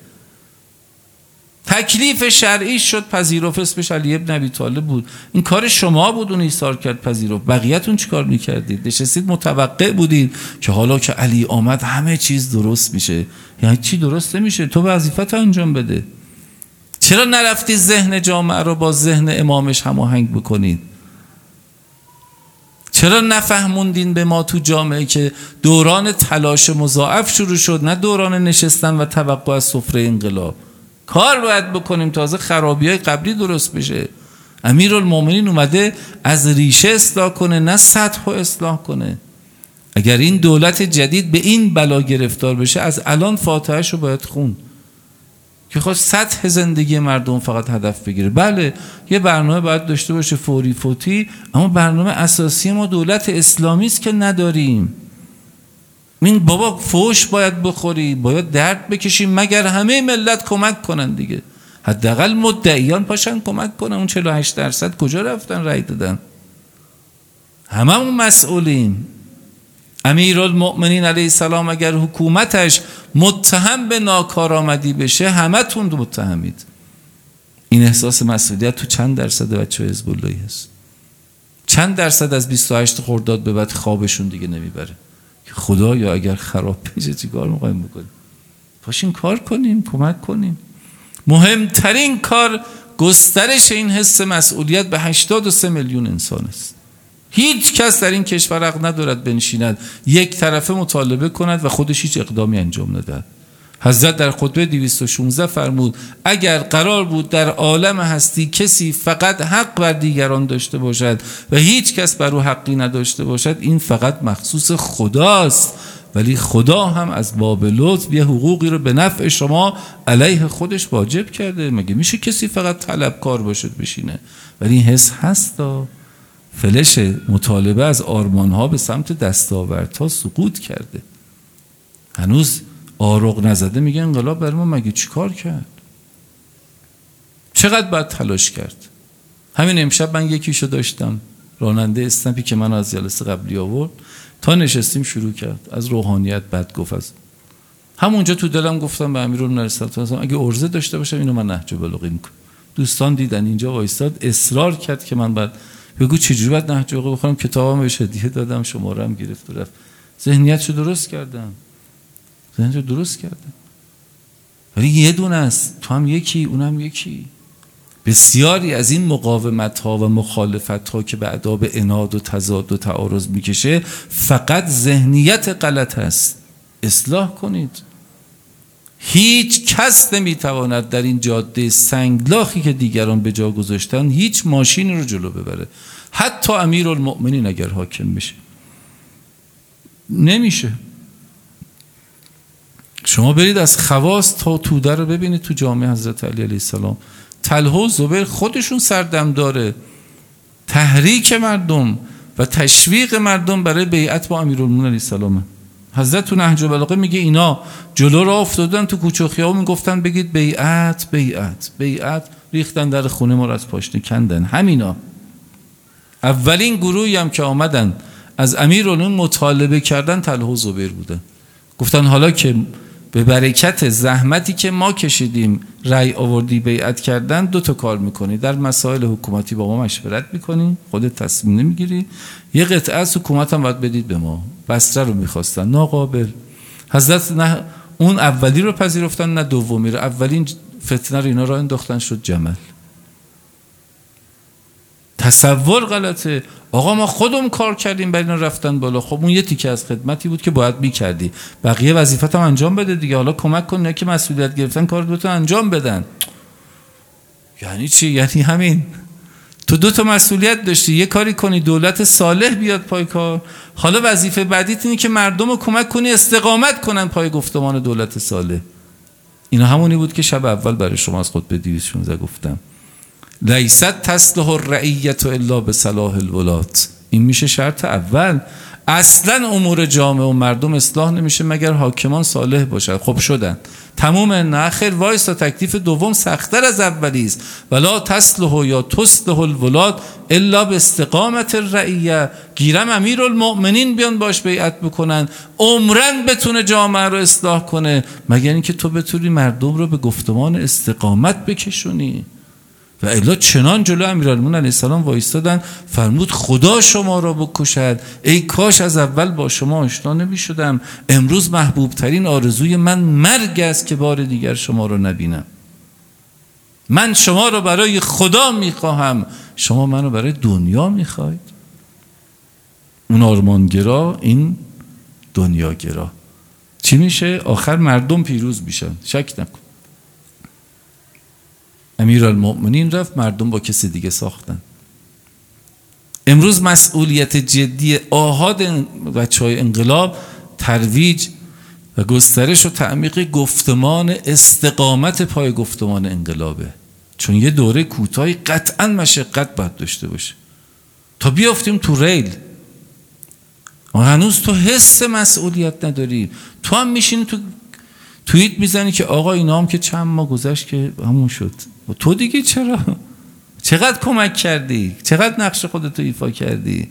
تکلیف شرعی شد پذیرفت، اسمش علی ابن ابی طالب بود. این کار شما بود، اون ایثار کرد پذیرفت. بقیه‌تون چی کار میکردید؟ نشستید متوقع بودید که حالا که علی آمد همه چیز درست میشه. یعنی چی درست نمیشه؟ تو وظیفت انجام بده. چرا نرفتی ذهن جامعه رو با ذهن امامش هماهنگ بکنید؟ چرا نفهموندین به ما تو جامعه که دوران تلاش مضاعف شروع شد، نه دوران نشستن و توقع از سفره انقلاب؟ کار باید بکنیم تازه خرابی‌های قبلی درست بشه. امیرالمومنین اومده از ریشه اصلاح کنه، نه سطح رو اصلاح کنه. اگر این دولت جدید به این بلا گرفتار بشه، از الان فاتحه‌شو باید خون که خود سطح زندگی مردم فقط هدف بگیره. بله یه برنامه باید داشته باشه فوری فوتی، اما برنامه اساسی ما دولت اسلامی است که نداریم. این بابا فوش باید بخوری، باید درد بکشیم مگر همه ملت کمک کنن دیگه. حداقل مدعیان پاشن کمک کنن. اون چهل و هشت درصد کجا رفتن رای دادن؟ هممون مسئولیم. امیرالمؤمنین علیه السلام اگر حکومتش متهم به ناکارآمدی بشه، همتون متهمید. این احساس مسئولیت تو چند درصد بچه‌های حزب اللهی هست؟ چند درصد از بیست و هشت خرداد به بعد خوابشون دیگه نمیبره که خدایا اگر خراب بشه چیکار می‌خوایم بکنیم؟ پاشین کار کنیم، کمک کنیم. مهمترین کار گسترش این حس مسئولیت به هشتاد و سه میلیون انسان است. هیچ کس در این کشور حق ندارد بنشیند یک طرفه مطالبه کند و خودش هیچ اقدامی انجام ندهد. حضرت در خطبه دویست و شانزده فرمود اگر قرار بود در عالم هستی کسی فقط حق بر دیگران داشته باشد و هیچ کس بر او حقی نداشته باشد، این فقط مخصوص خداست. ولی خدا هم از باب لطف یه حقوقی رو به نفع شما علیه خودش واجب کرده. مگه میشه کسی فقط طلبکار باشد بشینه؟ ولی این حس هستا. فلش مطالبه از آرمانها به سمت دستاوردها سقوط کرده. هنوز آرق نزده میگه انقلاب بر ما مگه چی کار کرد؟ چقدر باید تلاش کرد؟ همین امشب من یکیشو داشتم، راننده اسنپی که من از جلسه قبلی آورد، تا نشستیم شروع کرد از روحانیت بد گفت. از همونجا تو دلم گفتم به امیرالمومنین علیه السلام اگه ارزه داشته باشم اینو من نهج بلاغه میکنم. دوستان دیدن اینجا وایستاد، اصرار کرد که من بعد بگو چجوری باید نهج بلاغه بخونم، کتابم بهش هدیه دادم، شماره‌ام گرفت و رفت. ذهنیتشو درست کردم. ذهنشو درست کردن. ولی یه دونه است، تو هم یکی، اونم یکی. بسیاری از این مقاومت ها و مخالفت ها که بعدا به عناد و تضاد و تعارض میکشه فقط ذهنیت غلط است. اصلاح کنید. هیچ کس نمیتواند در این جاده سنگلاخی که دیگران به جا گذاشتن هیچ ماشینی رو جلو ببره، حتی امیرالمؤمنین اگر حاکم بشه نمیشه. شما برید از خواص تا توده رو ببینید تو جامعه حضرت علی علیه السلام. طلحه و زبیر خودشون سردم داره تحریک مردم و تشویق مردم برای بیعت با امیرالمؤمنین علیه السلام. حضرت تو نهج البلاغه میگه اینا جلو را افتادن تو کوچه و خیابون میگفتن بگید بیعت بیعت بیعت، ریختن در خونه ما رو از پاشنه کندن. همینا اولین گروهی هم که آمدن از امیرالمؤمنین مطالبه کردن طلحه و زبیر بودن. گفتن حالا که به برکت زحمتی که ما کشیدیم رأی آوردی بیعت کردن، دو تا کار میکنی، در مسائل حکومتی با ما مشورت میکنی، خودت تصمیم نمیگیری، یه قطعه از حکومت هم باید بدید به ما. بصره رو میخواستن، ناقابل. حضرت نه اون اولی رو پذیرفتن نه دومی رو. اولین فتنه رو اینا را انداختن شد جمل. تصور غلطه. آقا ما خودمون کار کردیم برای اینا رفتن بالا. خب اون یه تیکه از خدمتی بود که باید میکردی، بقیه وظیفت هم انجام بده دیگه. حالا کمک کن نه که مسئولیت گرفتن کار دو تا انجام بدن. یعنی چی؟ یعنی همین. تو دو تا مسئولیت داشتی، یه کاری کنی دولت صالح بیاد پای کار، حالا وظیفه بعدیت اینه که مردم رو کمک کنی استقامت کنن پای گفتمان دولت صالح. اینا همونی بود که شب اول برای شما از خطبه دویست و شانزده گفتم. لیست تصلح الرعیة الا بصلاح الولاة. این میشه شرط اول. اصلا امور جامعه و مردم اصلاح نمیشه مگر حاکمان صالح باشن. خب شدن تموم. نه خیر، وایسا، تکلیف دوم سخت‌تر از اولی است. ولا تصلح یا تصلح الولاة الا باستقامت الرعیة. گیرم امیرالمؤمنین بیان باش بیعت بکنن، عمرن بتونه جامعه رو اصلاح کنه، مگر اینکه تو بتونی مردم رو به گفتمان استقامت بکشونی. و الا چنان جلو امیرالمؤمنین علیه السلام وایستادن، فرمود خدا شما را بکشد، ای کاش از اول با شما آشنا نمی شدم. امروز محبوب ترین آرزوی من مرگ است که بار دیگر شما را نبینم. من شما را برای خدا می خواهم، شما منو برای دنیا می خواهید. اون آرمانگرا، این دنیاگرا. چی میشه؟ آخر مردم پیروز میشن، شک نکن. امیرالمؤمنین رفت، مردم با کسی دیگه ساختن. امروز مسئولیت جدی آحاد بچه‌های انقلاب ترویج و گسترش و تعمیق گفتمان استقامت پای گفتمان انقلابه. چون یه دوره کوتاهی قطعاً مشقت باید داشته باشه تا بیافتیم تو ریل. هنوز تو حس مسئولیت نداری، تو هم میشینی تو توییت میزنی که آقا اینا هم که چند ماه گذشت که همون شد. و تو دیگه چرا؟ چقدر کمک کردی؟ چقدر نقش خودتو ایفا کردی؟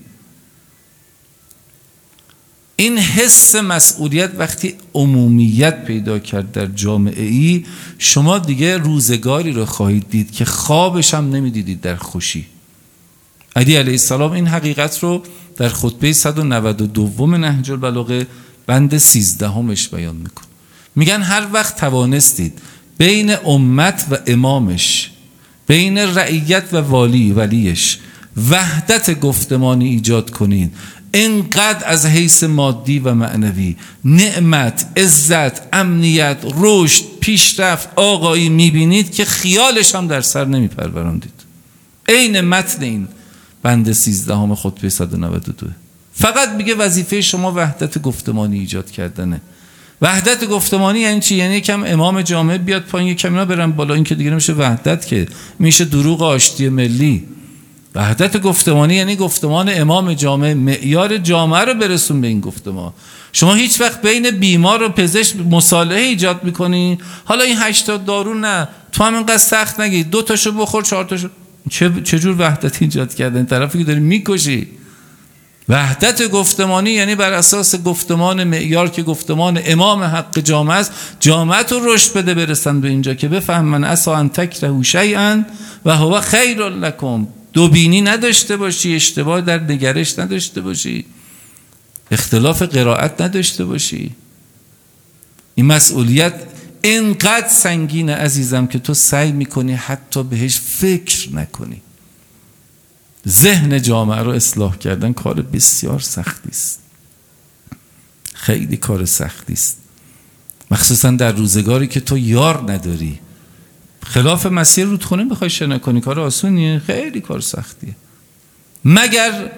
این حس مسئولیت وقتی عمومیت پیدا کرد در جامعه ای، شما دیگه روزگاری رو خواهید دید که خوابش هم نمیدیدید در خوشی. علی علیه السلام این حقیقت رو در خطبه صد و نود و دو نهج البلاغه بند سیزدهمش بیان میکن. میگن هر وقت توانستید بین امت و امامش، بین رعیت و والی ولیش وحدت گفتمانی ایجاد کنید، اینقدر از حیث مادی و معنوی نعمت، عزت، امنیت، رشد، پیشرفت، آقایی میبینید که خیالش هم در سر نمیپروراندید. عین متن این بند سیزدهم خطبه صد و نود و دو. فقط میگه وظیفه شما وحدت گفتمانی ایجاد کردنه. وحدت گفتمانی یعنی چی؟ یعنی یکم امام جامعه بیاد پایین، یکم اینا برن بالا. این که دیگه نمیشه وحدت، که میشه دروغ آشتی ملی. وحدت گفتمانی یعنی گفتمان امام جامعه، معیار جامعه رو برسون به این گفتمان. شما هیچ وقت بین بیمار و پزشک مصالحه ایجاد میکنی؟ حالا این هشتاد دارو نه، تو هم اینقدر سخت نگی، دو تاشو بخور، چهار تاشو. چه چجور وحدت ایجاد کردن؟ طرفی که داری میکشی. وحدت گفتمانی یعنی بر اساس گفتمان معیار که گفتمان امام حق جامعه است، جامعه رو رشد بده، برسن به اینجا که بفهمن عسى ان تکرهوا شیئا و هو خیر لکم. دو بینی نداشته باشی، اشتباه در نگرش نداشته باشی، اختلاف قرائت نداشته باشی. این مسئولیت اینقدر سنگینه عزیزم که تو سعی میکنی حتی بهش فکر نکنی. ذهن جامعه رو اصلاح کردن کار بسیار سختی است، خیلی کار سختی است، مخصوصا در روزگاری که تو یار نداری. خلاف مسیر رودخونه بخوای شنا کنی کار آسونیه؟ خیلی کار سختیه، مگر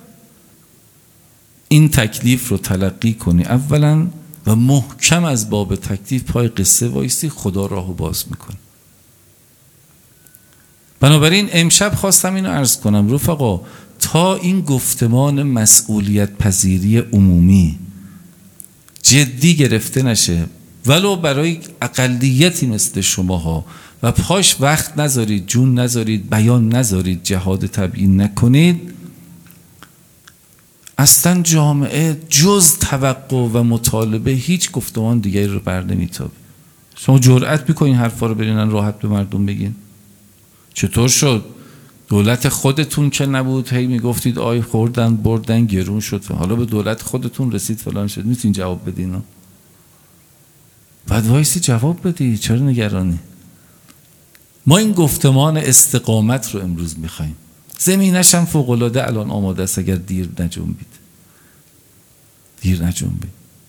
این تکلیف رو تلقی کنی اولا و محکم از باب تکلیف پای قصه وایستی، خدا راهو باز میکنه. بنابراین امشب خواستم اینو عرض کنم رفقا، تا این گفتمان مسئولیت پذیری عمومی جدی گرفته نشه، ولو برای اقلیتی مثل شماها، و پاش وقت نذارید، جون نذارید، بیان نذارید، جهاد تبیین نکنید، اصلا جامعه جز توقع و مطالبه هیچ گفتمان دیگری رو بر نمیتابه. شما جرأت میکنین حرفا رو برینن راحت به مردم بگین؟ چطور شد؟ دولت خودتون که نبود هی میگفتید آی خوردن بردن گرون شد، حالا به دولت خودتون رسید فلان شد، میتونین جواب بدین؟ بعد وایسی جواب بدی، چرا نگرانی؟ ما این گفتمان استقامت رو امروز میخوایم. زمینش هم فوق‌العاده الان آماده است اگر دیر نجنبید. دیر نجنبید.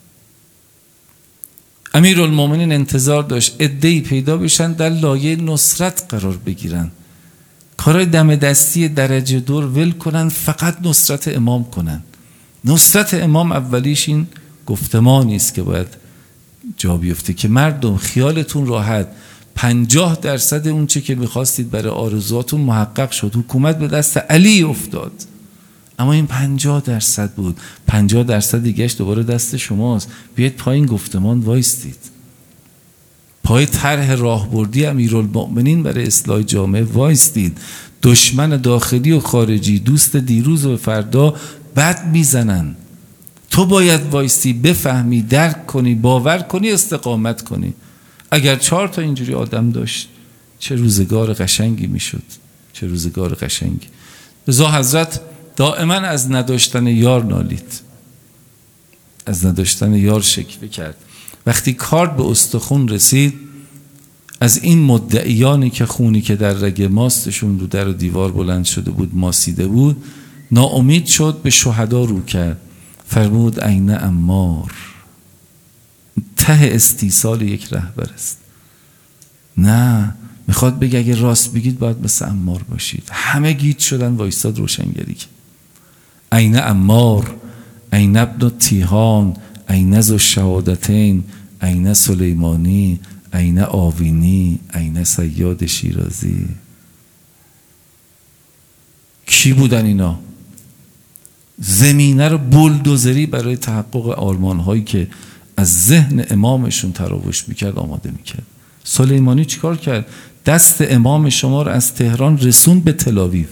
امیرالمومنین انتظار داشت عده‌ای پیدا بشن در لایه نصرت قرار بگیرن، کارای دم دستی درجه دور ول کنن، فقط نصرت امام کنن. نصرت امام اولیش این گفتمانی است که باید جا بیفته که مردم خیالتون راحت، پنجاه درصد اون چه که میخواستید برای آرزواتون محقق شد، حکومت به دست علی افتاد، اما این پنجاه درصد بود، پنجاه درصد دیگهش دوباره دست شماست. بیاید پای این گفتمان وایستید، پای طرح راهبردی امیرالمؤمنین برای اصلاح جامعه وایستید. دشمن داخلی و خارجی، دوست دیروز و فردا بد میزنن، تو باید وایستی، بفهمی، درک کنی، باور کنی، استقامت کنی. اگر چهار تا اینجوری آدم داشت چه روزگار قشنگی میشد، چه روزگار قشنگی. رضا حضرت دائما از نداشتن یار نالید، از نداشتن یار شکوه کرد. وقتی کار به استخون رسید، از این مدعیانی که خونی که در رگ ماستشون رو در و دیوار بلند شده بود ماسیده بود، ناامید شد، به شهدا رو کرد، فرمود این عمار. ته استیصال یک رهبر است. نه، میخواد بگه اگه راست بگید باید مثل عمار باشید. همه گیج شدن، وایستاد روشنگری که این عمار، این ابن تیهان، این ذو الشهادتین، این سلیمانی، این آوینی، این صیاد شیرازی. کی بودن اینا؟ زمینه رو بولدوزری برای تحقق آرمان هایی که از ذهن امامشون تراوش میکرد آماده میکرد. سلیمانی چیکار کرد؟ دست امام شما رو از تهران رسوند به تل‌آویو.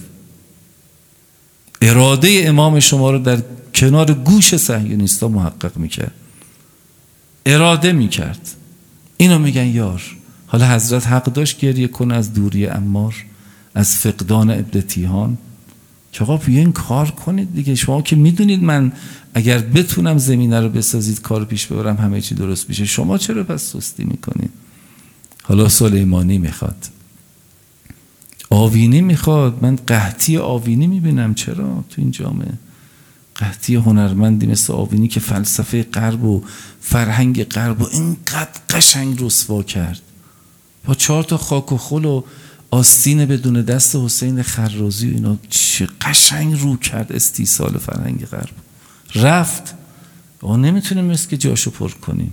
اراده امام شما رو در کنار گوش صهیونیستا محقق میکرد، اراده میکرد. اینو میگن یار. حالا حضرت حق داشت گریه کنه از دوری عمار، از فقدان ابن تیهان، که آقا بیاین کار کنید دیگه. شما که میدونید من اگر بتونم زمینه رو بسازید کار پیش ببرم همه چی درست میشه، شما چرا پس سستی میکنید؟ حالا سلیمانی میخواد، آوینی میخواد. من قحطی آوینی میبینم. چرا تو این جامعه قحطی هنرمندی مثل آوینی که فلسفه غرب و فرهنگ غرب و اینقدر قشنگ رسوا کرد، با چهار تا خاک و خل و آستین بدون دست حسین خرازی و اینا، چه قشنگ رو کرد استیصال فرهنگ غرب. رفت و نمیتونیم مثل که جاشو پر کنیم.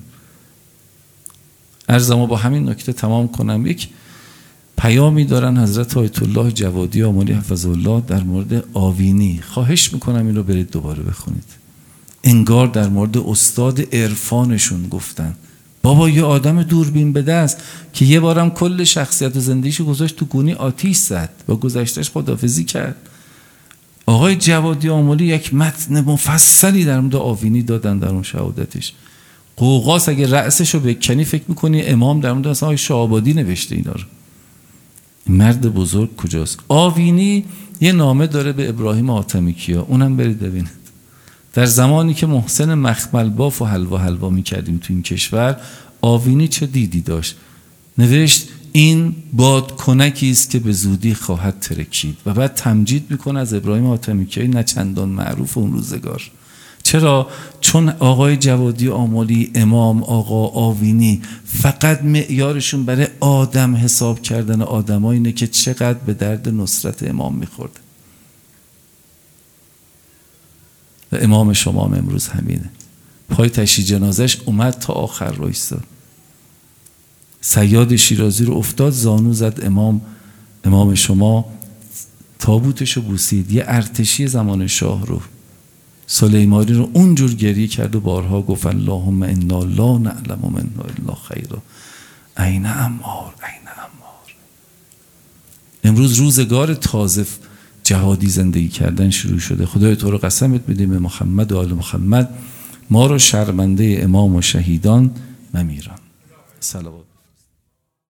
عرضمو با همین نکته تمام کنم. یک پیامی دارن حضرت آیت الله جوادی آملی حفظه الله در مورد آوینی. خواهش میکنم این رو برید دوباره بخونید. انگار در مورد استاد عرفانشون گفتن. بابا یه آدم دوربین به دست که یه بارم کل شخصیت و زندگیشو گذاشت تو گونی آتیش زد و گذشتش خداحافظی کرد. آقای جوادی آملی یک متن مفصلی در مورد آوینی دادن در اون شهادتش. قوقاس اگه رأسشو بکنی فکر میکنی امام در مورد اصلا شعبادی نوشته اینا رو. مرد بزرگ کجاست؟ آوینی یه نامه داره به ابراهیم حاتمی کیا، اونم برید ببینید. در زمانی که محسن مخمل باف و حلوا حلوا میکردیم تو این کشور، آوینی چه دیدی داشت؟ نوشت این بادکنکی است که به زودی خواهد ترکید. و بعد تمجید میکنه از ابراهیم حاتمی‌کیا، نه چندان معروف اون روزگار. چرا؟ چون آقای جوادی آملی، امام آقا آوینی فقط معیارشون برای آدم حساب کردن آدم‌ها اینه که چقدر به درد نصرت امام میخورد. و امام شما هم امروز همینه. پای تشییع جنازش اومد تا آخر رو ایستاد. صیاد شیرازی رو افتاد، زانو زد امام امام شما تابوتش رو بوسید. یه ارتشی زمان شاه رو، سلیمانی رو اونجور گریه کرد و بارها گفت اللهم انا لا نعلم منا الا خیرا این عمار این عمار. امروز روزگار تازه جهادی زندگی کردن شروع شده. خدای تو رو قسمت میدیم به محمد و آل محمد، ما رو شرمنده امام و شهیدان ممیران. صلوات.